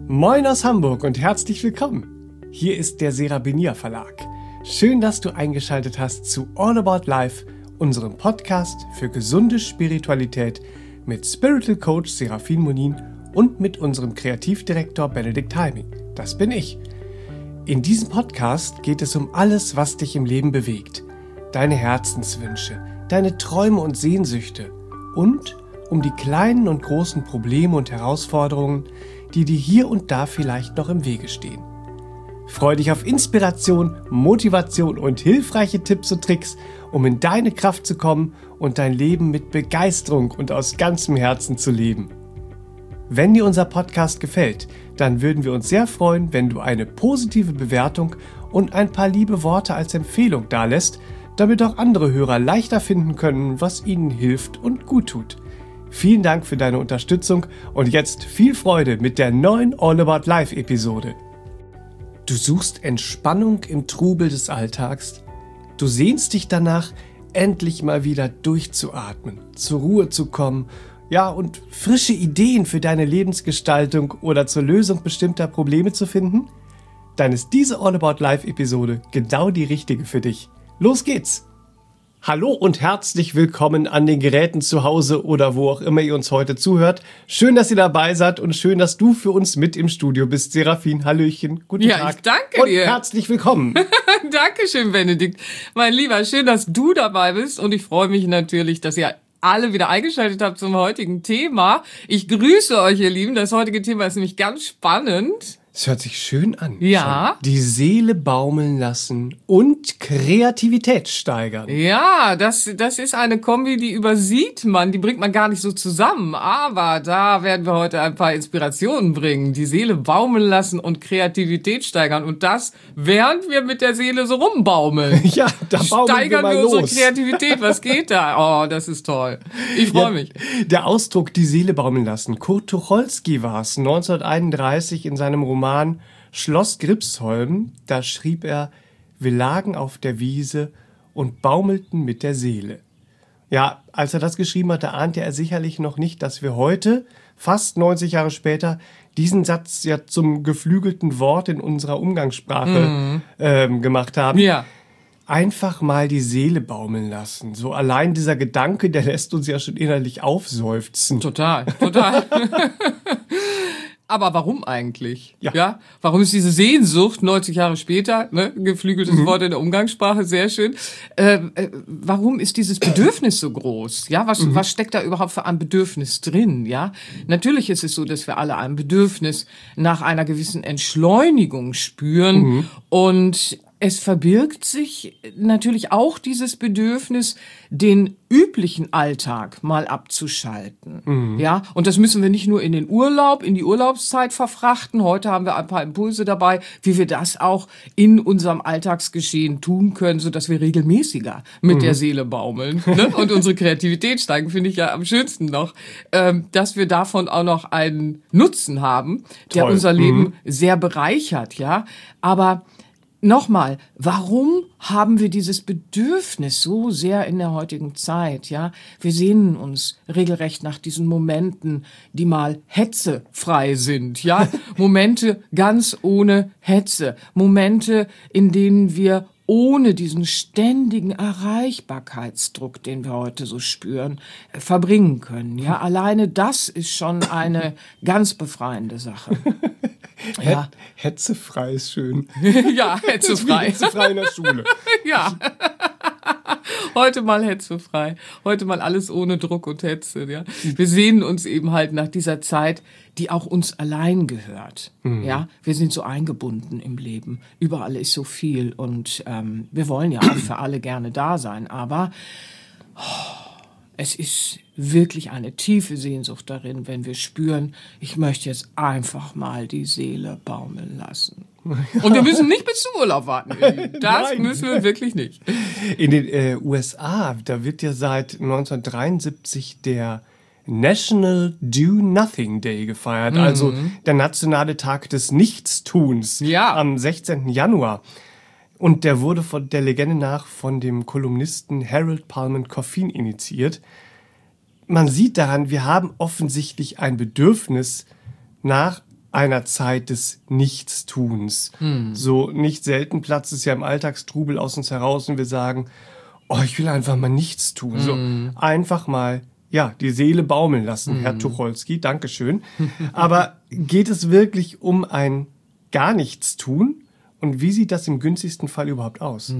Moin aus Hamburg und herzlich willkommen. Hier ist der Serabinier Verlag. Schön, dass du eingeschaltet hast zu All About Life, unserem Podcast für gesunde Spiritualität mit Spiritual Coach Serafin Monin und mit unserem Kreativdirektor Benedikt Heiming. Das bin ich. In diesem Podcast geht es um alles, was dich im Leben bewegt. Deine Herzenswünsche, deine Träume und Sehnsüchte und um die kleinen und großen Probleme und Herausforderungen, die dir hier und da vielleicht noch im Wege stehen. Freu dich auf Inspiration, Motivation und hilfreiche Tipps und Tricks, um in deine Kraft zu kommen und dein Leben mit Begeisterung und aus ganzem Herzen zu leben. Wenn dir unser Podcast gefällt, dann würden wir uns sehr freuen, wenn du eine positive Bewertung und ein paar liebe Worte als Empfehlung dalässt, damit auch andere Hörer leichter finden können, was ihnen hilft und gut tut. Vielen Dank für deine Unterstützung und jetzt viel Freude mit der neuen All About Life Episode. Du suchst Entspannung im Trubel des Alltags? Du sehnst dich danach, endlich mal wieder durchzuatmen, zur Ruhe zu kommen, ja, und frische Ideen für deine Lebensgestaltung oder zur Lösung bestimmter Probleme zu finden? Dann ist diese All About Life Episode genau die richtige für dich. Los geht's! Hallo und herzlich willkommen an den Geräten zu Hause oder wo auch immer ihr uns heute zuhört. Schön, dass ihr dabei seid und schön, dass du für uns mit im Studio bist. Serafin, Hallöchen, guten Tag. Ja, ich danke dir. Und herzlich willkommen. Dankeschön, Benedikt. Mein Lieber, schön, dass du dabei bist und ich freue mich natürlich, dass ihr alle wieder eingeschaltet habt zum heutigen Thema. Ich grüße euch, ihr Lieben. Das heutige Thema ist nämlich ganz spannend. Es hört sich schön an. Ja. Schon. Die Seele baumeln lassen und Kreativität steigern. Ja, das ist eine Kombi, die übersieht man, die bringt man gar nicht so zusammen. Aber da werden wir heute ein paar Inspirationen bringen. Die Seele baumeln lassen und Kreativität steigern. Und das, während wir mit der Seele so rumbaumeln. Ja, da baumeln steigern wir los. unsere Kreativität. Was geht da? Oh, das ist toll. Ich freue mich. Der Ausdruck die Seele baumeln lassen. Kurt Tucholsky war es 1931 in seinem Roman Schloss Gripsholm. Da schrieb er: Wir lagen auf der Wiese und baumelten mit der Seele. Ja, als er das geschrieben hatte, ahnte er sicherlich noch nicht, dass wir heute, fast 90 Jahre später, diesen Satz ja zum geflügelten Wort in unserer Umgangssprache gemacht haben. Ja. Einfach mal die Seele baumeln lassen. So allein dieser Gedanke, der lässt uns ja schon innerlich aufseufzen. Total. Aber warum eigentlich? Ja. Warum ist diese Sehnsucht 90 Jahre später, geflügeltes Wort in der Umgangssprache, sehr schön. Warum ist dieses Bedürfnis so groß? Ja, was steckt da überhaupt für ein Bedürfnis drin? Ja, natürlich ist es so, dass wir alle ein Bedürfnis nach einer gewissen Entschleunigung spüren und es verbirgt sich natürlich auch dieses Bedürfnis, den üblichen Alltag mal abzuschalten. Ja, und das müssen wir nicht nur in den Urlaub, in die Urlaubszeit verfrachten. Heute haben wir ein paar Impulse dabei, wie wir das auch in unserem Alltagsgeschehen tun können, sodass wir regelmäßiger mit der Seele baumeln, ne? Und unsere Kreativität steigen, finde ich ja am schönsten noch, dass wir davon auch noch einen Nutzen haben, der unser Leben sehr bereichert, ja. Aber nochmal, warum haben wir dieses Bedürfnis so sehr in der heutigen Zeit, ja? Wir sehnen uns regelrecht nach diesen Momenten, die mal hetzefrei sind, ja? Momente ganz ohne Hetze. Momente, in denen wir ohne diesen ständigen Erreichbarkeitsdruck, den wir heute so spüren, verbringen können, ja? Alleine das ist schon eine ganz befreiende Sache. Ja. Hetzefrei ist schön. Ja, hetzefrei. Hetzefrei in der Schule. Ja. Heute mal hetzefrei. Heute mal alles ohne Druck und Hetze, ja. Wir sehnen uns eben halt nach dieser Zeit, die auch uns allein gehört. Ja, wir sind so eingebunden im Leben. Überall ist so viel und wir wollen ja auch für alle gerne da sein, aber es ist wirklich eine tiefe Sehnsucht darin, wenn wir spüren, ich möchte jetzt einfach mal die Seele baumeln lassen. Und wir müssen nicht bis zum Urlaub warten. Das Nein. müssen wir wirklich nicht. In den USA, da wird ja seit 1973 der National Do Nothing Day gefeiert, also der nationale Tag des Nichtstuns, Ja. am 16. Januar. Und der wurde von der Legende nach von dem Kolumnisten Harold Pullman Coffin initiiert. Man sieht daran, wir haben offensichtlich ein Bedürfnis nach einer Zeit des Nichtstuns. So nicht selten platzt es ja im Alltagstrubel aus uns heraus und wir sagen, oh, ich will einfach mal nichts tun. So einfach mal, ja, die Seele baumeln lassen, Herr Tucholsky, Dankeschön. Aber geht es wirklich um ein gar nichts tun? Und wie sieht das im günstigsten Fall überhaupt aus?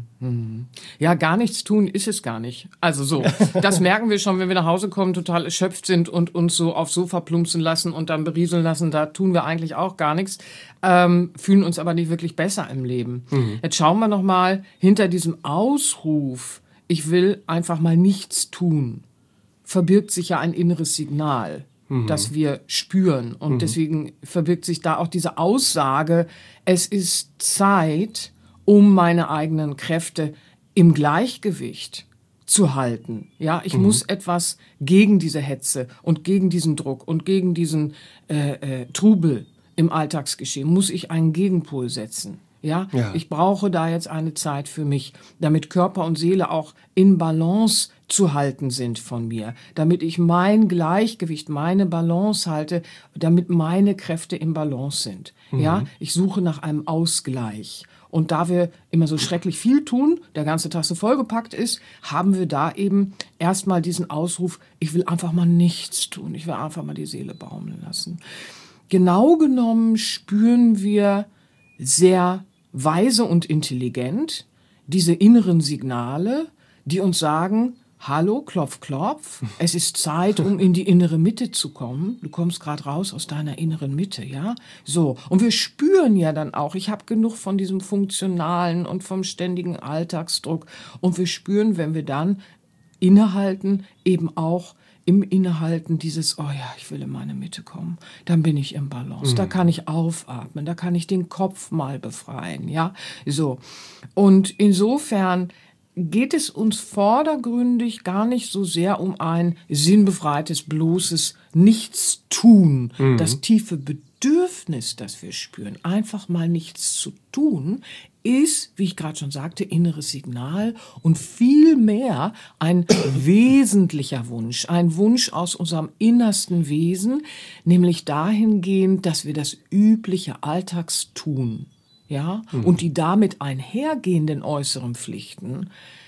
Ja, gar nichts tun ist es gar nicht. Also so, das merken wir schon, wenn wir nach Hause kommen, total erschöpft sind und uns so aufs Sofa plumpsen lassen und dann berieseln lassen. Da tun wir eigentlich auch gar nichts, fühlen uns aber nicht wirklich besser im Leben. Jetzt schauen wir noch mal hinter diesem Ausruf, ich will einfach mal nichts tun, verbirgt sich ja ein inneres Signal, das wir spüren. Und deswegen verbirgt sich da auch diese Aussage, es ist Zeit, um meine eigenen Kräfte im Gleichgewicht zu halten. Ja, ich muss etwas gegen diese Hetze und gegen diesen Druck und gegen diesen Trubel im Alltagsgeschehen, muss ich einen Gegenpol setzen. Ja, ich brauche da jetzt eine Zeit für mich, damit Körper und Seele auch in Balance zu halten sind von mir, damit ich mein Gleichgewicht, meine Balance halte, damit meine Kräfte im Balance sind. Ja, ich suche nach einem Ausgleich. Und da wir immer so schrecklich viel tun, der ganze Tag so vollgepackt ist, haben wir da eben erstmal diesen Ausruf, ich will einfach mal nichts tun, ich will einfach mal die Seele baumeln lassen. Genau genommen spüren wir sehr weise und intelligent diese inneren Signale, die uns sagen, hallo, klopf, klopf, es ist Zeit, um in die innere Mitte zu kommen. Du kommst gerade raus aus deiner inneren Mitte, ja? So, und wir spüren ja dann auch, ich habe genug von diesem Funktionalen und vom ständigen Alltagsdruck. Und wir spüren, wenn wir dann innehalten, eben auch im Innehalten dieses, oh ja, ich will in meine Mitte kommen, dann bin ich im Balance, da kann ich aufatmen, da kann ich den Kopf mal befreien, ja, so. Und insofern geht es uns vordergründig gar nicht so sehr um ein sinnbefreites, bloßes Nichtstun, das tiefe Bedürfnis, das wir spüren, einfach mal nichts zu tun, ist, wie ich gerade schon sagte, inneres Signal und vielmehr ein wesentlicher Wunsch, ein Wunsch aus unserem innersten Wesen, nämlich dahingehend, dass wir das übliche Alltagstun, ja, und die damit einhergehenden äußeren Pflichten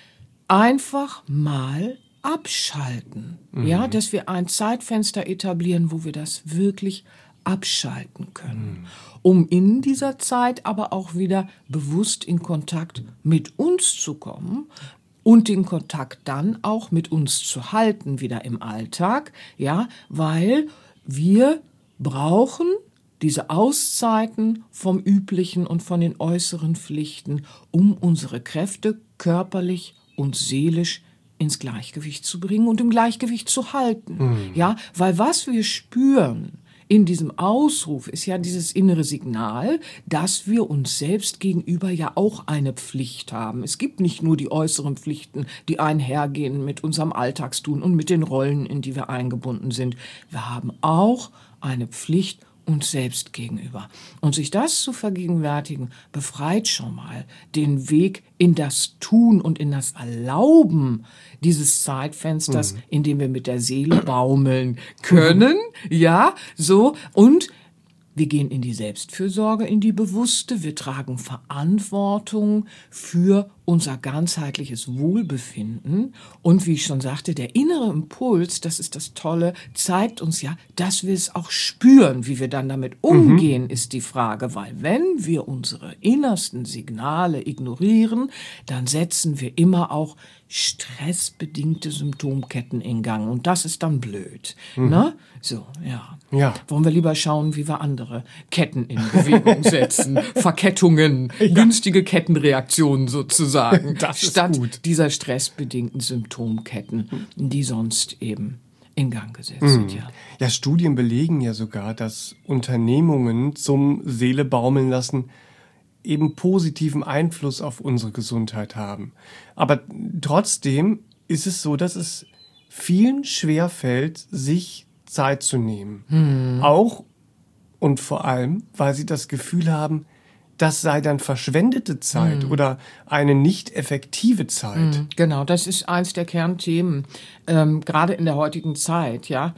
einfach mal abschalten, ja, dass wir ein Zeitfenster etablieren, wo wir das wirklich abschalten können, um in dieser Zeit aber auch wieder bewusst in Kontakt mit uns zu kommen und den Kontakt dann auch mit uns zu halten, wieder im Alltag, ja, weil wir brauchen diese Auszeiten vom Üblichen und von den äußeren Pflichten, um unsere Kräfte körperlich und seelisch ins Gleichgewicht zu bringen und im Gleichgewicht zu halten. Ja, weil was wir spüren in diesem Ausruf ist ja dieses innere Signal, dass wir uns selbst gegenüber ja auch eine Pflicht haben. Es gibt nicht nur die äußeren Pflichten, die einhergehen mit unserem Alltagstun und mit den Rollen, in die wir eingebunden sind. Wir haben auch eine Pflicht uns selbst gegenüber. Und sich das zu vergegenwärtigen, befreit schon mal den Weg in das Tun und in das Erlauben dieses Zeitfensters, in dem wir mit der Seele baumeln können, ja, so, und wir gehen in die Selbstfürsorge, in die bewusste, wir tragen Verantwortung für unser ganzheitliches Wohlbefinden. Und wie ich schon sagte, der innere Impuls, das ist das Tolle, zeigt uns ja, dass wir es auch spüren. Wie wir dann damit umgehen, ist die Frage, weil wenn wir unsere innersten Signale ignorieren, dann setzen wir immer auch stressbedingte Symptomketten in Gang. Und das ist dann blöd. Ne? So, ja. Wollen wir lieber schauen, wie wir andere Ketten in Bewegung setzen. Verkettungen, günstige Kettenreaktionen sozusagen. Statt dieser stressbedingten Symptomketten, die sonst eben in Gang gesetzt sind. Ja, Studien belegen ja sogar, dass Unternehmungen zum Seele baumeln lassen eben positiven Einfluss auf unsere Gesundheit haben. Aber trotzdem ist es so, dass es vielen schwerfällt, sich Zeit zu nehmen. Auch und vor allem, weil sie das Gefühl haben, das sei dann verschwendete Zeit oder eine nicht effektive Zeit. Genau, das ist eins der Kernthemen, gerade in der heutigen Zeit, ja.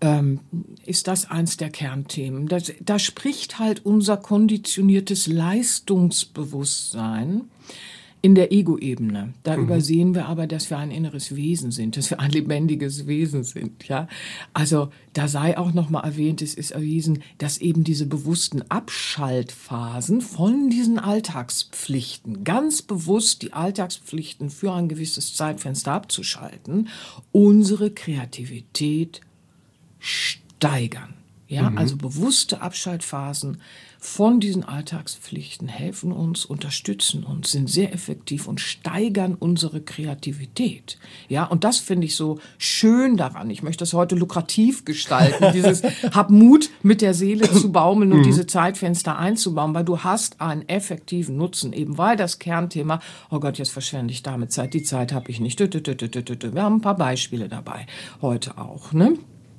ist das eins der Kernthemen. Da spricht halt unser konditioniertes Leistungsbewusstsein in der Ego-Ebene. Da übersehen wir aber, dass wir ein inneres Wesen sind, dass wir ein lebendiges Wesen sind. Ja? Also da sei auch nochmal erwähnt, es ist erwiesen, dass eben diese bewussten Abschaltphasen von diesen Alltagspflichten, ganz bewusst die Alltagspflichten für ein gewisses Zeitfenster abzuschalten, unsere Kreativität steigern. Ja, also bewusste Abschaltphasen von diesen Alltagspflichten helfen uns, unterstützen uns, sind sehr effektiv und steigern unsere Kreativität. Ja, und das finde ich so schön daran. Ich möchte das heute lukrativ gestalten, dieses hab Mut, mit der Seele zu baumeln und diese Zeitfenster einzubauen, weil du hast einen effektiven Nutzen, eben weil das Kernthema, oh Gott, jetzt verschwende ich damit Zeit, die Zeit habe ich nicht. Wir haben ein paar Beispiele dabei, heute auch, ne?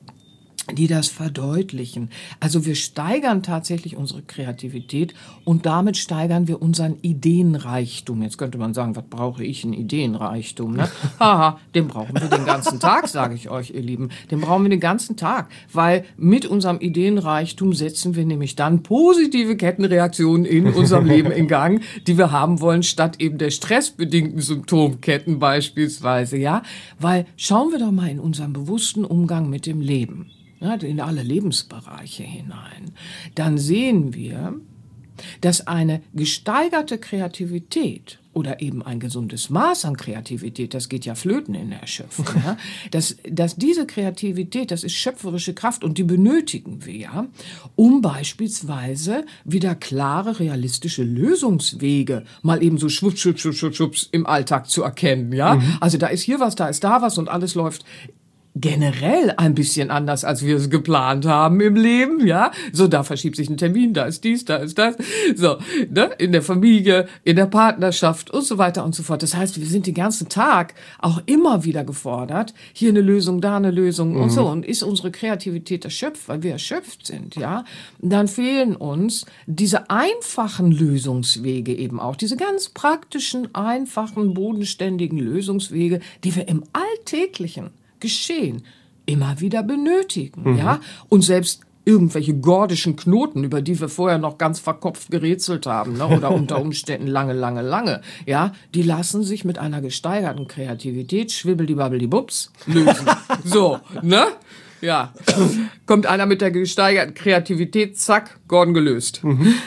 Die das verdeutlichen. Also wir steigern tatsächlich unsere Kreativität und damit steigern wir unseren Ideenreichtum. Jetzt könnte man sagen, was brauche ich, einen Ideenreichtum? Ne? Haha, den brauchen wir den ganzen Tag, sage ich euch, ihr Lieben. Den brauchen wir den ganzen Tag, weil mit unserem Ideenreichtum setzen wir nämlich dann positive Kettenreaktionen in unserem Leben in Gang, die wir haben wollen, statt eben der stressbedingten Symptomketten beispielsweise. Ja, weil schauen wir doch mal in unseren bewussten Umgang mit dem Leben. Ja, in alle Lebensbereiche hinein, dann sehen wir, dass eine gesteigerte Kreativität oder eben ein gesundes Maß an Kreativität, das geht ja flöten in der Erschöpfung, ja, dass diese Kreativität, das ist schöpferische Kraft und die benötigen wir ja, um beispielsweise wieder klare, realistische Lösungswege mal eben so schwupps im Alltag zu erkennen. Ja? Also da ist hier was, da ist da was und alles läuft generell ein bisschen anders, als wir es geplant haben im Leben, ja. So, da verschiebt sich ein Termin, da ist dies, da ist das. So, ne? In der Familie, in der Partnerschaft und so weiter und so fort. Das heißt, wir sind den ganzen Tag auch immer wieder gefordert, hier eine Lösung, da eine Lösung und so. Und ist unsere Kreativität erschöpft, weil wir erschöpft sind, ja, dann fehlen uns diese einfachen Lösungswege eben auch, diese ganz praktischen, einfachen, bodenständigen Lösungswege, die wir im Alltäglichen Geschehen immer wieder benötigen, ja, und selbst irgendwelche gordischen Knoten, über die wir vorher noch ganz verkopft gerätselt haben, ne, oder unter Umständen lange, ja, die lassen sich mit einer gesteigerten Kreativität schwibbeldi-babbeldi-bups lösen. So, ne? Ja, kommt einer mit der gesteigerten Kreativität, zack, Gordon gelöst.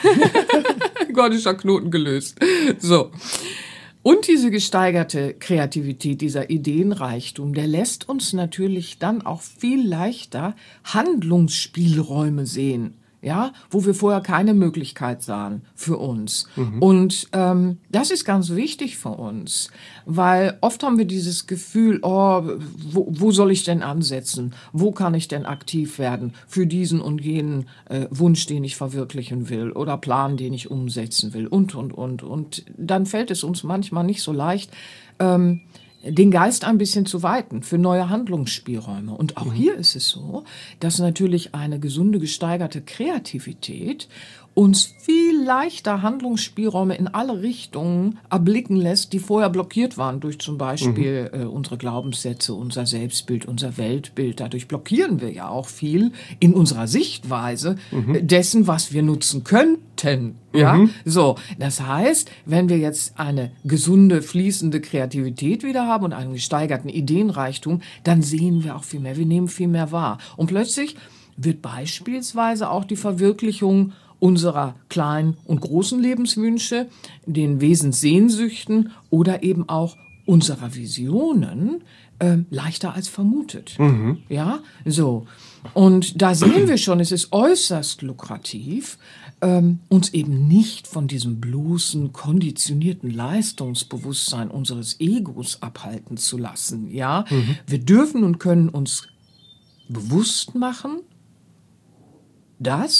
Gordischer Knoten gelöst. So. Und diese gesteigerte Kreativität, dieser Ideenreichtum, der lässt uns natürlich dann auch viel leichter Handlungsspielräume sehen, ja, wo wir vorher keine Möglichkeit sahen für uns. Und das ist ganz wichtig für uns, weil oft haben wir dieses Gefühl, oh, wo soll ich denn ansetzen? Wo kann ich denn aktiv werden für diesen und jenen Wunsch, den ich verwirklichen will oder Plan, den ich umsetzen will und. Und dann fällt es uns manchmal nicht so leicht, den Geist ein bisschen zu weiten für neue Handlungsspielräume. Und auch hier ist es so, dass natürlich eine gesunde, gesteigerte Kreativität uns viel leichter Handlungsspielräume in alle Richtungen erblicken lässt, die vorher blockiert waren durch zum Beispiel unsere Glaubenssätze, unser Selbstbild, unser Weltbild. Dadurch blockieren wir ja auch viel in unserer Sichtweise dessen, was wir nutzen könnten. Ja, so. Das heißt, wenn wir jetzt eine gesunde, fließende Kreativität wieder haben und einen gesteigerten Ideenreichtum, dann sehen wir auch viel mehr. Wir nehmen viel mehr wahr. Und plötzlich wird beispielsweise auch die Verwirklichung unserer kleinen und großen Lebenswünsche, den Wesenssehnsüchten oder eben auch unserer Visionen leichter als vermutet. Ja, so. Und da sehen wir schon, es ist äußerst lukrativ, uns eben nicht von diesem bloßen, konditionierten Leistungsbewusstsein unseres Egos abhalten zu lassen. Ja, wir dürfen und können uns bewusst machen, dass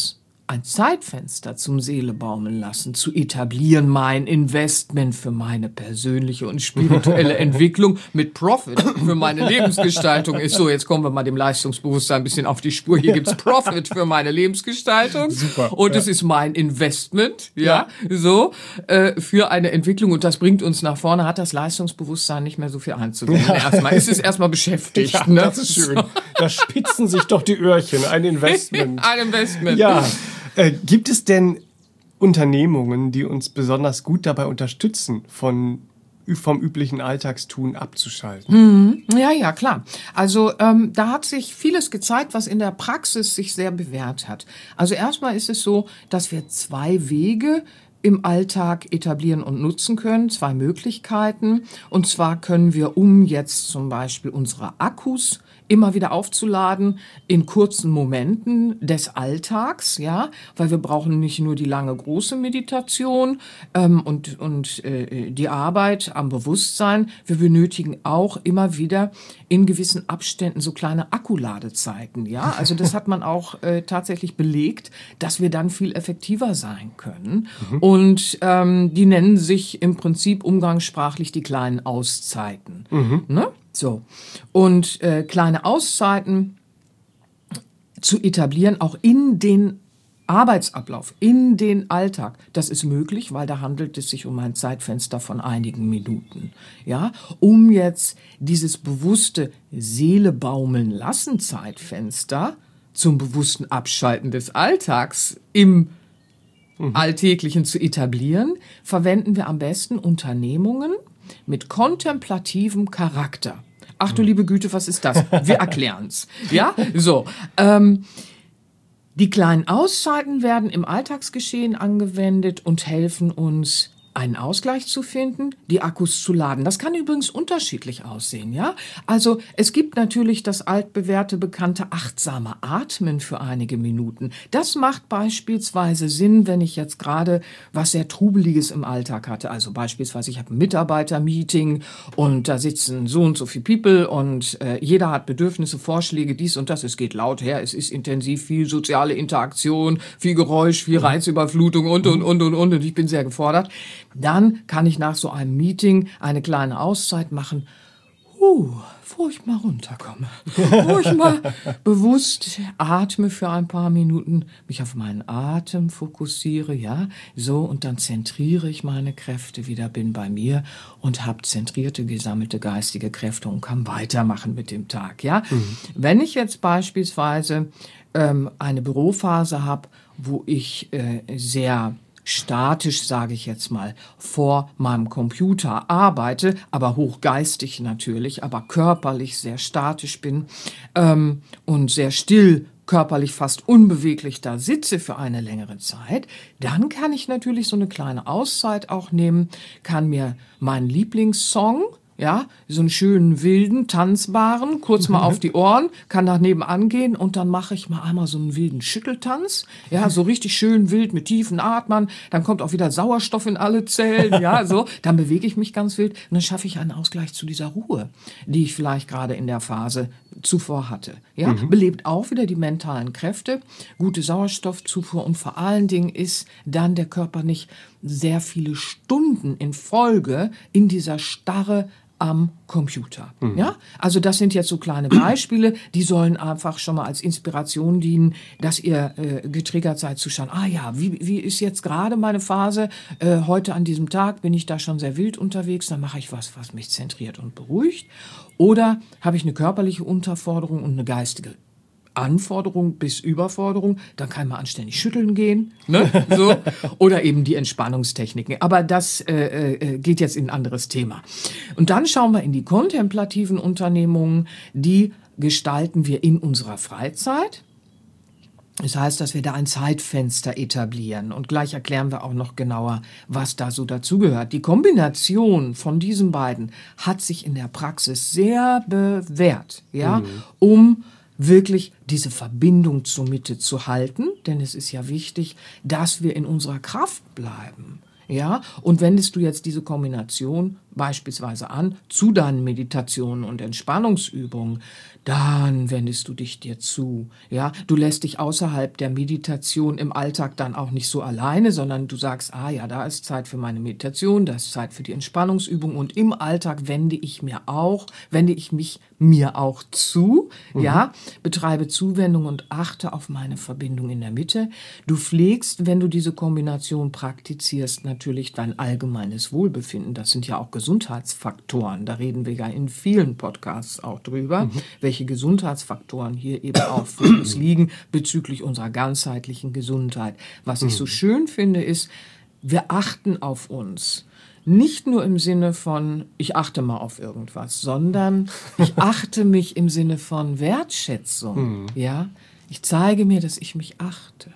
ein Zeitfenster zum Seele baumeln lassen, zu etablieren, mein Investment für meine persönliche und spirituelle Entwicklung mit Profit für meine Lebensgestaltung ist. So, jetzt kommen wir mal dem Leistungsbewusstsein ein bisschen auf die Spur. Hier gibt's Profit für meine Lebensgestaltung. Super. Und es ist mein Investment, für eine Entwicklung. Und das bringt uns nach vorne, hat das Leistungsbewusstsein nicht mehr so viel einzugehen. Erstmal ist es erstmal beschäftigt. Ja, ne? das ist schön. Da spitzen sich doch die Öhrchen. Ein Investment. Ein Investment. Ja. Gibt es denn Unternehmungen, die uns besonders gut dabei unterstützen, vom üblichen Alltagstun abzuschalten? Ja, klar. Also da hat sich vieles gezeigt, was in der Praxis sich sehr bewährt hat. Also erstmal ist es so, dass wir 2 Wege im Alltag etablieren und nutzen können, 2 Möglichkeiten. Und zwar können wir, um jetzt zum Beispiel unsere Akkus immer wieder aufzuladen in kurzen Momenten des Alltags, ja, weil wir brauchen nicht nur die lange große Meditation und die Arbeit am Bewusstsein, wir benötigen auch immer wieder in gewissen Abständen so kleine Akkuladezeiten, ja, also das hat man auch tatsächlich belegt, dass wir dann viel effektiver sein können und die nennen sich im Prinzip umgangssprachlich die kleinen Auszeiten, ne? So, und kleine Auszeiten zu etablieren, auch in den Arbeitsablauf, in den Alltag, das ist möglich, weil da handelt es sich um ein Zeitfenster von einigen Minuten. Ja, um jetzt dieses bewusste Seele baumeln lassen Zeitfenster zum bewussten Abschalten des Alltags im Alltäglichen zu etablieren, verwenden wir am besten Unternehmungen mit kontemplativem Charakter. Ach du liebe Güte, was ist das? Wir erklären's. Ja, so. Die kleinen Auszeiten werden im Alltagsgeschehen angewendet und helfen uns, einen Ausgleich zu finden, die Akkus zu laden. Das kann übrigens unterschiedlich aussehen, ja? Also es gibt natürlich das altbewährte, bekannte achtsame Atmen für einige Minuten. Das macht beispielsweise Sinn, wenn ich jetzt gerade was sehr Trubeliges im Alltag hatte. Also beispielsweise, ich habe ein Mitarbeitermeeting und da sitzen so und so viele People und jeder hat Bedürfnisse, Vorschläge, dies und das. Es geht laut her, es ist intensiv, viel soziale Interaktion, viel Geräusch, viel Reizüberflutung und ich bin sehr gefordert. Dann kann ich nach so einem Meeting eine kleine Auszeit machen, wo ich mal runterkomme, wo ich mal bewusst atme für ein paar Minuten, mich auf meinen Atem fokussiere, ja, so, und dann zentriere ich meine Kräfte wieder, bin bei mir und habe zentrierte, gesammelte geistige Kräfte und kann weitermachen mit dem Tag, ja. Wenn ich jetzt beispielsweise eine Bürophase habe, wo ich sehr statisch, sage ich jetzt mal, vor meinem Computer arbeite, aber hochgeistig natürlich, aber körperlich sehr statisch bin und sehr still, körperlich fast unbeweglich da sitze für eine längere Zeit, dann kann ich natürlich so eine kleine Auszeit auch nehmen, kann mir meinen Lieblingssong, ja, so einen schönen, wilden, tanzbaren, kurz mal auf die Ohren, kann nach nebenan gehen und dann mache ich mal einmal so einen wilden Schütteltanz, ja, so richtig schön wild mit tiefen Atmen, dann kommt auch wieder Sauerstoff in alle Zellen, ja, so, dann bewege ich mich ganz wild und dann schaffe ich einen Ausgleich zu dieser Ruhe, die ich vielleicht gerade in der Phase zuvor hatte, ja, belebt auch wieder die mentalen Kräfte, gute Sauerstoffzufuhr und vor allen Dingen ist dann der Körper nicht sehr viele Stunden in Folge in dieser Starre am Computer. Ja? Also das sind jetzt so kleine Beispiele, die sollen einfach schon mal als Inspiration dienen, dass ihr getriggert seid zu schauen, wie ist jetzt gerade meine Phase, heute an diesem Tag bin ich da schon sehr wild unterwegs, dann mache ich was mich zentriert und beruhigt. Oder habe ich eine körperliche Unterforderung und eine geistige Anforderung bis Überforderung, dann kann man anständig schütteln gehen, ne? So. Oder eben die Entspannungstechniken. Aber das geht jetzt in ein anderes Thema. Und dann schauen wir in die kontemplativen Unternehmungen, die gestalten wir in unserer Freizeit. Das heißt, dass wir da ein Zeitfenster etablieren und gleich erklären wir auch noch genauer, was da so dazugehört. Die Kombination von diesen beiden hat sich in der Praxis sehr bewährt, ja, um wirklich diese Verbindung zur Mitte zu halten, denn es ist ja wichtig, dass wir in unserer Kraft bleiben. Ja, und wendest du jetzt diese Kombination beispielsweise an zu deinen Meditationen und Entspannungsübungen, dann wendest du dich dir zu. Ja, du lässt dich außerhalb der Meditation im Alltag dann auch nicht so alleine, sondern du sagst, ja, da ist Zeit für meine Meditation, da ist Zeit für die Entspannungsübung und im Alltag wende ich mich mir auch zu, ja, betreibe Zuwendung und achte auf meine Verbindung in der Mitte. Du pflegst, wenn du diese Kombination praktizierst, natürlich dein allgemeines Wohlbefinden. Das sind ja auch Gesundheitsfaktoren. Da reden wir ja in vielen Podcasts auch drüber, welche Gesundheitsfaktoren hier eben auch für uns liegen bezüglich unserer ganzheitlichen Gesundheit. Was ich so schön finde, ist, wir achten auf uns. Nicht nur im Sinne von, ich achte mal auf irgendwas, sondern ich achte mich im Sinne von Wertschätzung. Ja? Ich zeige mir, dass ich mich achte.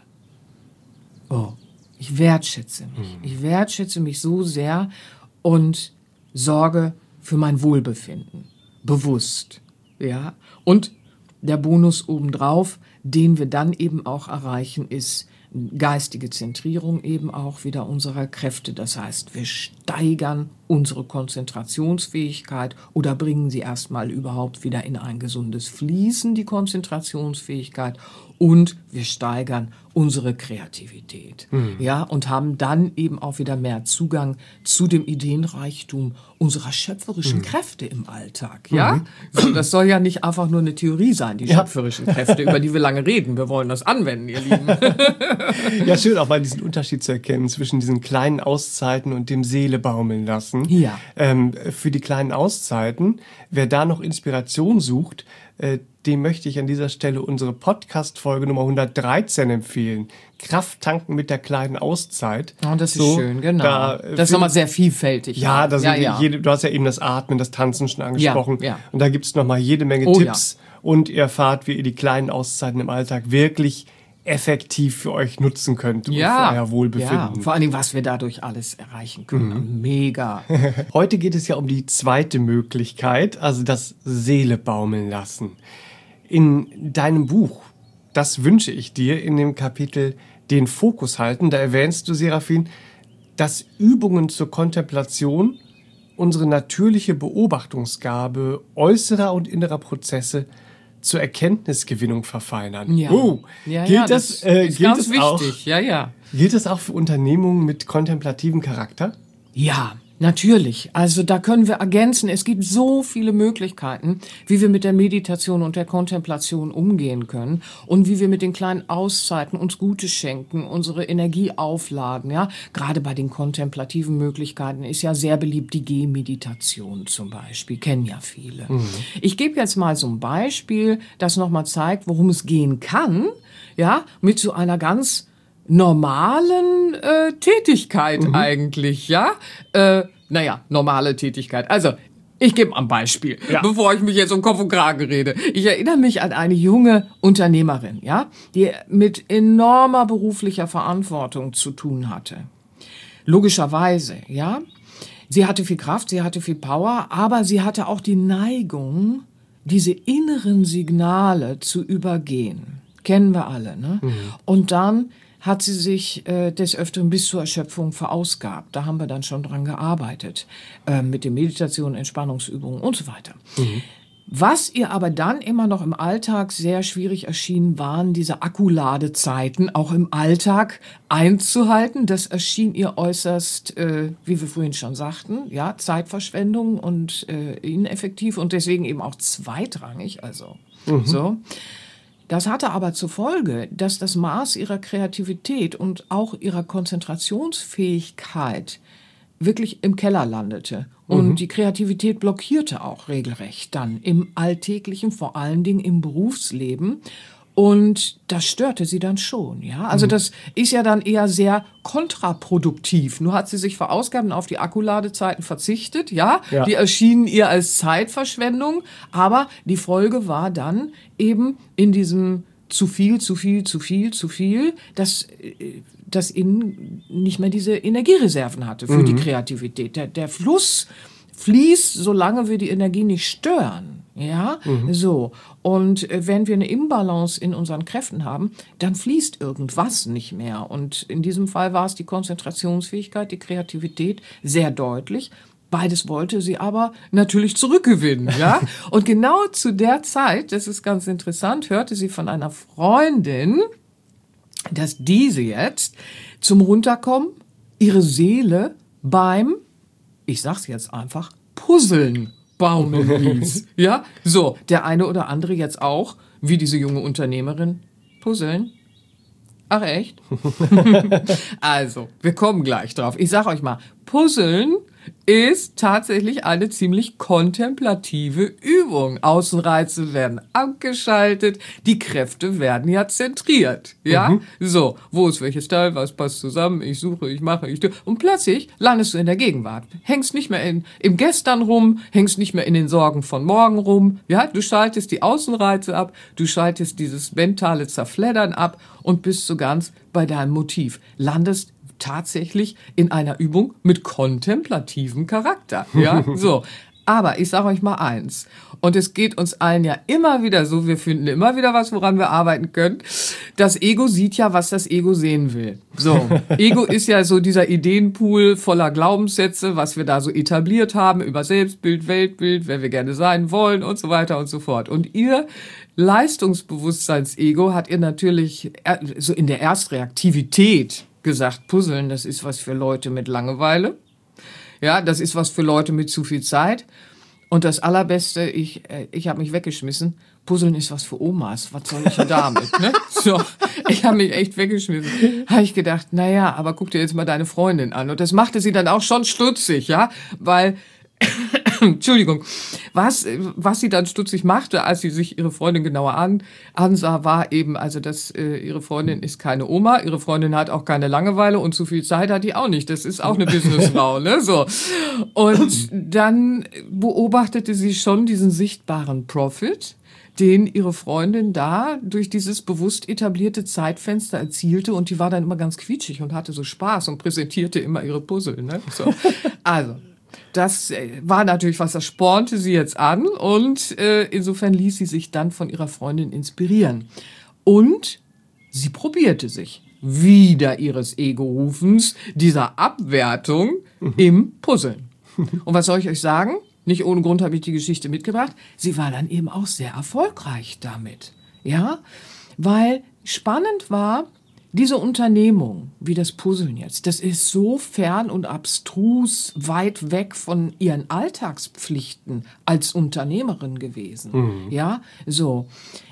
Ich wertschätze mich. Ich wertschätze mich so sehr und sorge für mein Wohlbefinden. Bewusst. Ja? Und der Bonus obendrauf, den wir dann eben auch erreichen, ist geistige Zentrierung eben auch wieder unserer Kräfte. Das heißt, wir steigern unsere Konzentrationsfähigkeit oder bringen sie erstmal überhaupt wieder in ein gesundes Fließen, die Konzentrationsfähigkeit, und wir steigern unsere Kreativität. Ja, und haben dann eben auch wieder mehr Zugang zu dem Ideenreichtum unserer schöpferischen Kräfte im Alltag. Ja, so, das soll ja nicht einfach nur eine Theorie sein, die schöpferischen Kräfte, über die wir lange reden. Wir wollen das anwenden, ihr Lieben. Ja, schön auch mal diesen Unterschied zu erkennen zwischen diesen kleinen Auszeiten und dem Seele baumeln lassen. Ja. Für die kleinen Auszeiten, wer da noch Inspiration sucht, dem möchte ich an dieser Stelle unsere Podcast-Folge Nummer 113 empfehlen. Kraft tanken mit der kleinen Auszeit. Oh, das ist schön, genau. Das ist nochmal sehr vielfältig. Ja, du hast ja eben das Atmen, das Tanzen schon angesprochen. Ja. Und da gibt's nochmal jede Menge Tipps. Ja. Und ihr erfahrt, wie ihr die kleinen Auszeiten im Alltag wirklich effektiv für euch nutzen könnt und für euer Wohlbefinden. Ja, vor allen Dingen, was wir dadurch alles erreichen können. Mega. Heute geht es ja um die zweite Möglichkeit, also das Seele baumeln lassen. In deinem Buch, das wünsche ich dir, in dem Kapitel den Fokus halten, da erwähnst du, Serafin, dass Übungen zur Kontemplation unsere natürliche Beobachtungsgabe äußerer und innerer Prozesse zur Erkenntnisgewinnung verfeinern. Ja. Gilt das ganz wichtig. Auch, ja. Gilt das auch für Unternehmungen mit kontemplativem Charakter? Ja, natürlich. Also da können wir ergänzen. Es gibt so viele Möglichkeiten, wie wir mit der Meditation und der Kontemplation umgehen können und wie wir mit den kleinen Auszeiten uns Gutes schenken, unsere Energie aufladen. Ja, gerade bei den kontemplativen Möglichkeiten ist ja sehr beliebt die Gehmeditation zum Beispiel. Kennen ja viele. Ich gebe jetzt mal so ein Beispiel, das nochmal zeigt, worum es gehen kann. Ja, mit so einer ganz normalen Tätigkeit eigentlich, ja? Normale Tätigkeit. Also, ich gebe mal ein Beispiel, bevor ich mich jetzt um Kopf und Kragen rede. Ich erinnere mich an eine junge Unternehmerin, ja, die mit enormer beruflicher Verantwortung zu tun hatte. Logischerweise, ja. Sie hatte viel Kraft, sie hatte viel Power, aber sie hatte auch die Neigung, diese inneren Signale zu übergehen. Kennen wir alle, ne? Und dann hat sie sich des Öfteren bis zur Erschöpfung verausgabt. Da haben wir dann schon dran gearbeitet, mit den Meditationen, Entspannungsübungen und so weiter. Was ihr aber dann immer noch im Alltag sehr schwierig erschien, waren diese Akkuladezeiten auch im Alltag einzuhalten. Das erschien ihr äußerst, wie wir vorhin schon sagten, ja, Zeitverschwendung und ineffektiv und deswegen eben auch zweitrangig. Also so. Das hatte aber zur Folge, dass das Maß ihrer Kreativität und auch ihrer Konzentrationsfähigkeit wirklich im Keller landete. Und die Kreativität blockierte auch regelrecht dann im Alltäglichen, vor allen Dingen im Berufsleben. Und das störte sie dann schon, ja. Also das ist ja dann eher sehr kontraproduktiv. Nur hat sie sich verausgabt und auf die Akkuladezeiten verzichtet, ja. Die erschienen ihr als Zeitverschwendung. Aber die Folge war dann eben in diesem zu viel, dass das Innen nicht mehr diese Energiereserven hatte für die Kreativität. Der Fluss fließt, solange wir die Energie nicht stören. Ja, so. Und wenn wir eine Imbalance in unseren Kräften haben, dann fließt irgendwas nicht mehr. Und in diesem Fall war es die Konzentrationsfähigkeit, die Kreativität sehr deutlich. Beides wollte sie aber natürlich zurückgewinnen, ja. Und genau zu der Zeit, das ist ganz interessant, hörte sie von einer Freundin, dass diese jetzt zum Runterkommen ihre Seele beim, ich sag's jetzt einfach, Puzzeln baumeln ließ. Ja, so, der eine oder andere jetzt auch, wie diese junge Unternehmerin, puzzeln. Ach echt? Also, wir kommen gleich drauf. Ich sag euch mal, Puzzeln ist tatsächlich eine ziemlich kontemplative Übung. Außenreize werden abgeschaltet, die Kräfte werden ja zentriert. Ja, so, wo ist welches Teil, was passt zusammen, ich suche, ich mache, ich tue. Und plötzlich landest du in der Gegenwart. Hängst nicht mehr im Gestern rum, hängst nicht mehr in den Sorgen von morgen rum. Ja, du schaltest die Außenreize ab, du schaltest dieses mentale Zerfleddern ab und bist so ganz bei deinem Motiv. Landest tatsächlich in einer Übung mit kontemplativem Charakter. Ja, so. Aber ich sage euch mal eins. Und es geht uns allen ja immer wieder so, wir finden immer wieder was, woran wir arbeiten können. Das Ego sieht ja, was das Ego sehen will. So. Ego ist ja so dieser Ideenpool voller Glaubenssätze, was wir da so etabliert haben über Selbstbild, Weltbild, wer wir gerne sein wollen und so weiter und so fort. Und ihr Leistungsbewusstseins-Ego hat ihr natürlich so in der Erstreaktivität gesagt, Puzzeln, das ist was für Leute mit Langeweile. Ja, das ist was für Leute mit zu viel Zeit. Und das Allerbeste, ich habe mich weggeschmissen, Puzzeln ist was für Omas. Was soll ich denn damit? Ne? So, ich habe mich echt weggeschmissen. Habe ich gedacht, naja, aber guck dir jetzt mal deine Freundin an. Und das machte sie dann auch schon stutzig, ja, weil Entschuldigung, was sie dann stutzig machte, als sie sich ihre Freundin genauer ansah, war eben, also dass ihre Freundin ist keine Oma, ihre Freundin hat auch keine Langeweile und zu viel Zeit hat die auch nicht. Das ist auch eine Businessfrau, ne? So. Und dann beobachtete sie schon diesen sichtbaren Profit, den ihre Freundin da durch dieses bewusst etablierte Zeitfenster erzielte, und die war dann immer ganz quietschig und hatte so Spaß und präsentierte immer ihre Puzzle, ne? So. Also, das war natürlich was, das spornte sie jetzt an, und insofern ließ sie sich dann von ihrer Freundin inspirieren. Und sie probierte sich wieder ihres Ego-Rufens, dieser Abwertung im Puzzeln. Und was soll ich euch sagen? Nicht ohne Grund habe ich die Geschichte mitgebracht. Sie war dann eben auch sehr erfolgreich damit. Ja, weil spannend war, diese Unternehmung, wie das Puzzeln jetzt, das ist so fern und abstrus weit weg von ihren Alltagspflichten als Unternehmerin gewesen. Ja, so.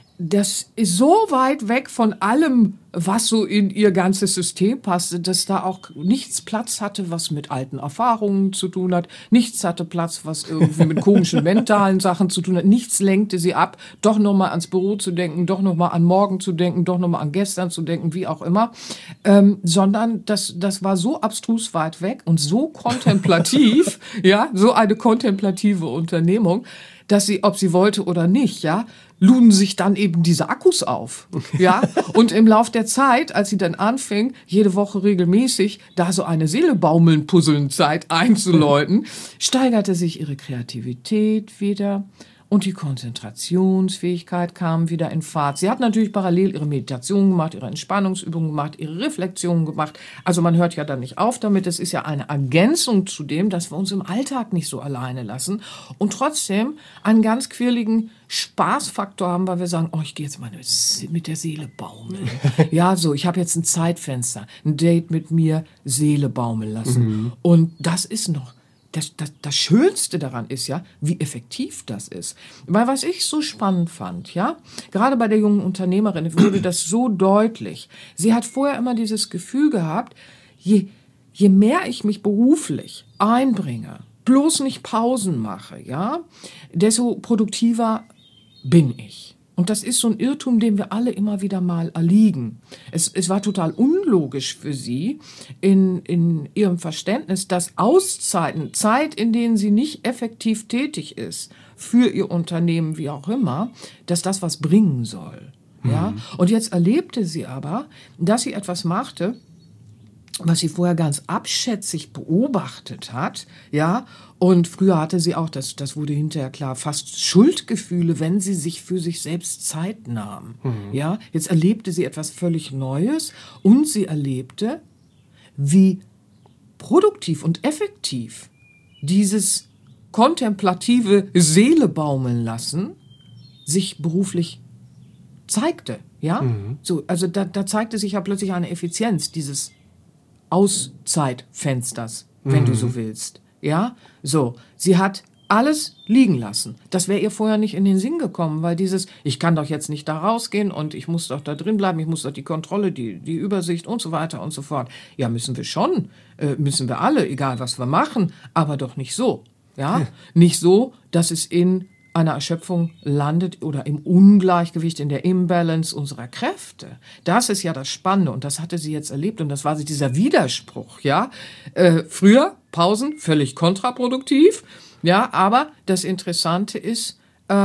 Das ist so weit weg von allem, was so in ihr ganzes System passte, dass da auch nichts Platz hatte, was mit alten Erfahrungen zu tun hat. Nichts hatte Platz, was irgendwie mit komischen mentalen Sachen zu tun hat. Nichts lenkte sie ab, doch nochmal ans Büro zu denken, doch nochmal an morgen zu denken, doch nochmal an gestern zu denken, wie auch immer. Sondern das war so abstrus weit weg und so kontemplativ, ja, so eine kontemplative Unternehmung, dass sie, ob sie wollte oder nicht, ja, luden sich dann eben diese Akkus auf, ja. Und im Lauf der Zeit, als sie dann anfing, jede Woche regelmäßig da so eine Seele-Baumeln-Puzzeln-Zeit einzuläuten, steigerte sich ihre Kreativität wieder und die Konzentrationsfähigkeit kam wieder in Fahrt. Sie hat natürlich parallel ihre Meditation gemacht, ihre Entspannungsübungen gemacht, ihre Reflexionen gemacht. Also man hört ja dann nicht auf damit. Das ist ja eine Ergänzung zu dem, dass wir uns im Alltag nicht so alleine lassen und trotzdem einen ganz quirligen Spaßfaktor haben, weil wir sagen, oh, ich gehe jetzt mal mit der Seele baumeln. Ja, so, ich habe jetzt ein Zeitfenster, ein Date mit mir, Seele baumeln lassen. Und das ist noch das Schönste daran ist ja, wie effektiv das ist. Weil was ich so spannend fand, ja, gerade bei der jungen Unternehmerin wurde das so deutlich. Sie hat vorher immer dieses Gefühl gehabt, je mehr ich mich beruflich einbringe, bloß nicht Pausen mache, ja, desto produktiver bin ich. Und das ist so ein Irrtum, dem wir alle immer wieder mal erliegen. Es war total unlogisch für sie in ihrem Verständnis, dass Auszeiten, Zeit, in denen sie nicht effektiv tätig ist, für ihr Unternehmen, wie auch immer, dass das was bringen soll. Ja? Und jetzt erlebte sie aber, dass sie etwas machte, was sie vorher ganz abschätzig beobachtet hat, ja, und früher hatte sie auch, das wurde hinterher klar, fast Schuldgefühle, wenn sie sich für sich selbst Zeit nahm, ja, jetzt erlebte sie etwas völlig Neues und sie erlebte, wie produktiv und effektiv dieses kontemplative Seele baumeln lassen sich beruflich zeigte. Ja? So, also da zeigte sich ja plötzlich eine Effizienz dieses Auszeitfensters, wenn du so willst. Ja, so. Sie hat alles liegen lassen. Das wäre ihr vorher nicht in den Sinn gekommen, weil ich kann doch jetzt nicht da rausgehen und ich muss doch da drin bleiben, ich muss doch die Kontrolle, die Übersicht und so weiter und so fort. Ja, müssen wir schon, müssen wir alle, egal was wir machen, aber doch nicht so. Ja, nicht so, dass es in einer Erschöpfung landet oder im Ungleichgewicht, in der Imbalance unserer Kräfte. Das ist ja das Spannende und das hatte sie jetzt erlebt und das war dieser Widerspruch, ja. Früher, Pausen, völlig kontraproduktiv, ja, aber das Interessante ist,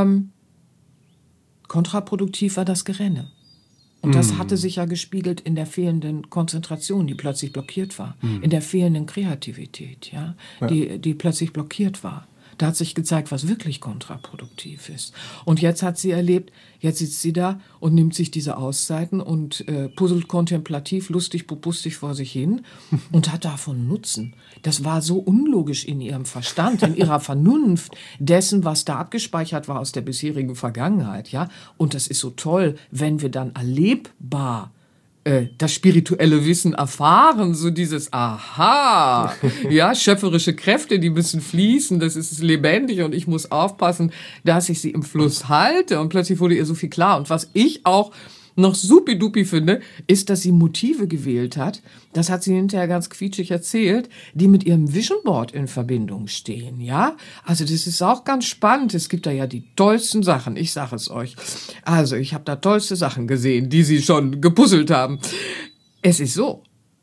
kontraproduktiv war das Gerenne. Und das hatte sich ja gespiegelt in der fehlenden Konzentration, die plötzlich blockiert war, in der fehlenden Kreativität, ja, die plötzlich blockiert war. Da hat sich gezeigt, was wirklich kontraproduktiv ist. Und jetzt hat sie erlebt, jetzt sitzt sie da und nimmt sich diese Auszeiten und puzzelt kontemplativ, lustig, popustig vor sich hin und hat davon Nutzen. Das war so unlogisch in ihrem Verstand, in ihrer Vernunft dessen, was da abgespeichert war aus der bisherigen Vergangenheit. Ja? Und das ist so toll, wenn wir dann erlebbar das spirituelle Wissen erfahren, so dieses Aha, ja, schöpferische Kräfte, die müssen fließen, das ist lebendig und ich muss aufpassen, dass ich sie im Fluss halte und plötzlich wurde ihr so viel klar und was ich auch noch supidupi finde, ist, dass sie Motive gewählt hat, das hat sie hinterher ganz quietschig erzählt, die mit ihrem Vision Board in Verbindung stehen, ja? Also das ist auch ganz spannend, es gibt da ja die tollsten Sachen, ich sage es euch. Also ich habe da tollste Sachen gesehen, die sie schon gepuzzelt haben. Es ist so,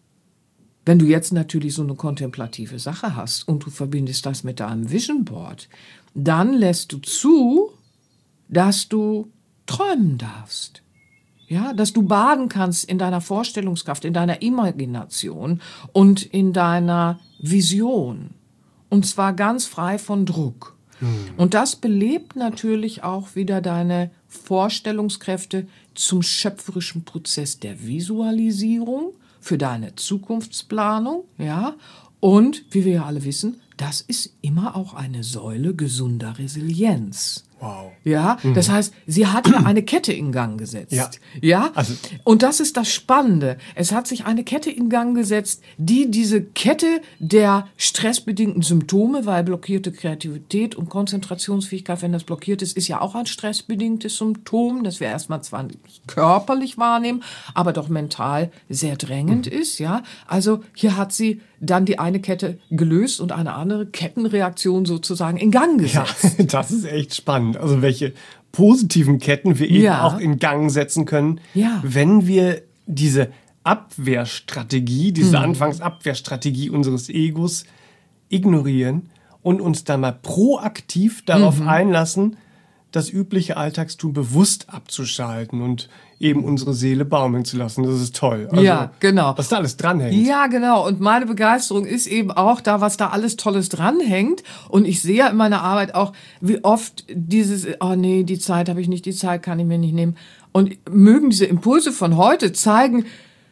wenn du jetzt natürlich so eine kontemplative Sache hast und du verbindest das mit deinem Vision Board, dann lässt du zu, dass du träumen darfst. Ja, dass du baden kannst in deiner Vorstellungskraft, in deiner Imagination und in deiner Vision. Und zwar ganz frei von Druck. Und das belebt natürlich auch wieder deine Vorstellungskräfte zum schöpferischen Prozess der Visualisierung für deine Zukunftsplanung, ja. Und, wie wir ja alle wissen, das ist immer auch eine Säule gesunder Resilienz. Wow. Ja, das heißt, sie hat ja eine Kette in Gang gesetzt. Ja? Also, und das ist das Spannende. Es hat sich eine Kette in Gang gesetzt, die diese Kette der stressbedingten Symptome, weil blockierte Kreativität und Konzentrationsfähigkeit, wenn das blockiert ist, ist ja auch ein stressbedingtes Symptom, das wir erstmal zwar nicht körperlich wahrnehmen, aber doch mental sehr drängend ist, ja. Also hier hat sie dann die eine Kette gelöst und eine andere Kettenreaktion sozusagen in Gang gesetzt. Ja, das ist echt spannend. Also welche positiven Ketten wir eben auch in Gang setzen können, wenn wir diese Abwehrstrategie, diese Anfangsabwehrstrategie unseres Egos ignorieren und uns dann mal proaktiv darauf einlassen, das übliche Alltagstun bewusst abzuschalten und eben unsere Seele baumeln zu lassen. Das ist toll. Also, ja, genau. Was da alles dranhängt. Ja, genau. Und meine Begeisterung ist eben auch da, was da alles Tolles dranhängt. Und ich sehe ja in meiner Arbeit auch, wie oft dieses, oh nee, die Zeit habe ich nicht, die Zeit kann ich mir nicht nehmen. Und mögen diese Impulse von heute zeigen,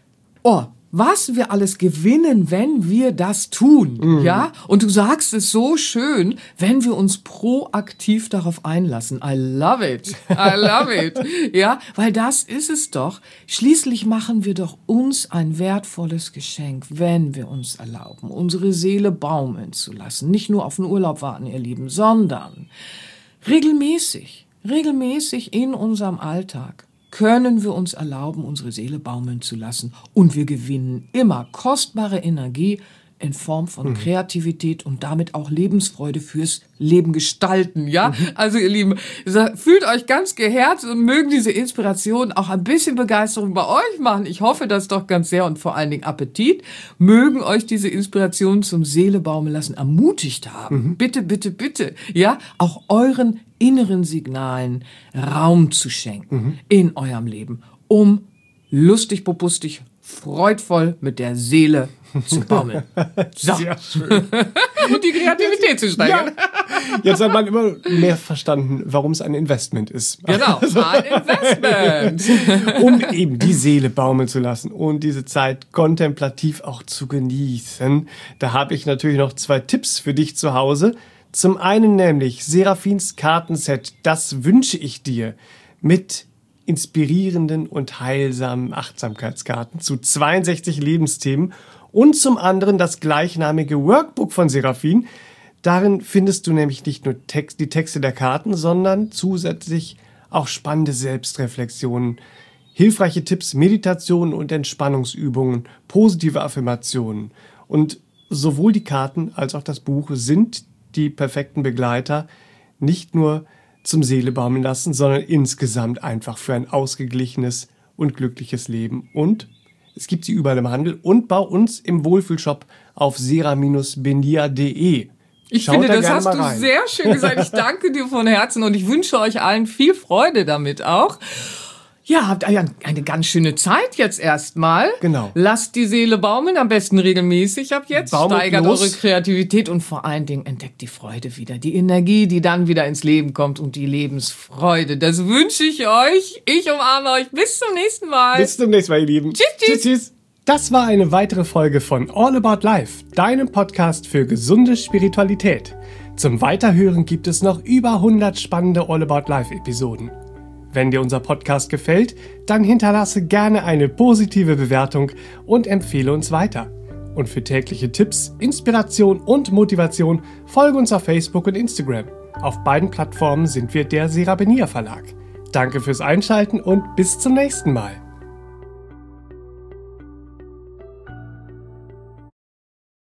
oh, was wir alles gewinnen, wenn wir das tun, ja? Und du sagst es so schön, wenn wir uns proaktiv darauf einlassen. I love it. I love it. Ja, weil das ist es doch. Schließlich machen wir doch uns ein wertvolles Geschenk, wenn wir uns erlauben, unsere Seele baumeln zu lassen. Nicht nur auf den Urlaub warten, ihr Lieben, sondern regelmäßig in unserem Alltag können wir uns erlauben, unsere Seele baumeln zu lassen. Und wir gewinnen immer kostbare Energie in Form von Kreativität und damit auch Lebensfreude fürs Leben gestalten, ja? Also ihr Lieben, fühlt euch ganz geehrt und mögen diese Inspiration auch ein bisschen Begeisterung bei euch machen. Ich hoffe das doch ganz sehr und vor allen Dingen Appetit. Mögen euch diese Inspiration zum Seele baumeln lassen ermutigt haben. Bitte, bitte, bitte, ja? Auch euren inneren Signalen Raum zu schenken in eurem Leben, um lustig, popustig, freudvoll mit der Seele zu baumeln. So. Sehr schön. Und die Kreativität zu steigern. Ja. Jetzt hat man immer mehr verstanden, warum es ein Investment ist. Genau, ein Investment. Um eben die Seele baumeln zu lassen und diese Zeit kontemplativ auch zu genießen. Da habe ich natürlich noch 2 Tipps für dich zu Hause. Zum einen nämlich Seraphins Kartenset, das wünsche ich dir, mit inspirierenden und heilsamen Achtsamkeitskarten zu 62 Lebensthemen und zum anderen das gleichnamige Workbook von Seraphin. Darin findest du nämlich nicht nur die Texte der Karten, sondern zusätzlich auch spannende Selbstreflexionen, hilfreiche Tipps, Meditationen und Entspannungsübungen, positive Affirmationen. Und sowohl die Karten als auch das Buch sind die perfekten Begleiter, nicht nur zum Seele baumeln lassen, sondern insgesamt einfach für ein ausgeglichenes und glückliches Leben. Und es gibt sie überall im Handel und bei uns im Wohlfühlshop auf sera-benia.de. Ich finde, das hast du sehr schön gesagt. Ich danke dir von Herzen und ich wünsche euch allen viel Freude damit auch. Ja, habt eine ganz schöne Zeit jetzt erstmal. Genau. Lasst die Seele baumeln, am besten regelmäßig ab jetzt. Baumelt Steigert los. eure Kreativität und vor allen Dingen entdeckt die Freude wieder. Die Energie, die dann wieder ins Leben kommt und die Lebensfreude. Das wünsche ich euch. Ich umarme euch. Bis zum nächsten Mal. Bis zum nächsten Mal, ihr Lieben. Tschüss, tschüss. Tschüss. Das war eine weitere Folge von All About Life, deinem Podcast für gesunde Spiritualität. Zum Weiterhören gibt es noch über 100 spannende All About Life Episoden. Wenn dir unser Podcast gefällt, dann hinterlasse gerne eine positive Bewertung und empfehle uns weiter. Und für tägliche Tipps, Inspiration und Motivation folge uns auf Facebook und Instagram. Auf beiden Plattformen sind wir der Sera Benia Verlag. Danke fürs Einschalten und bis zum nächsten Mal.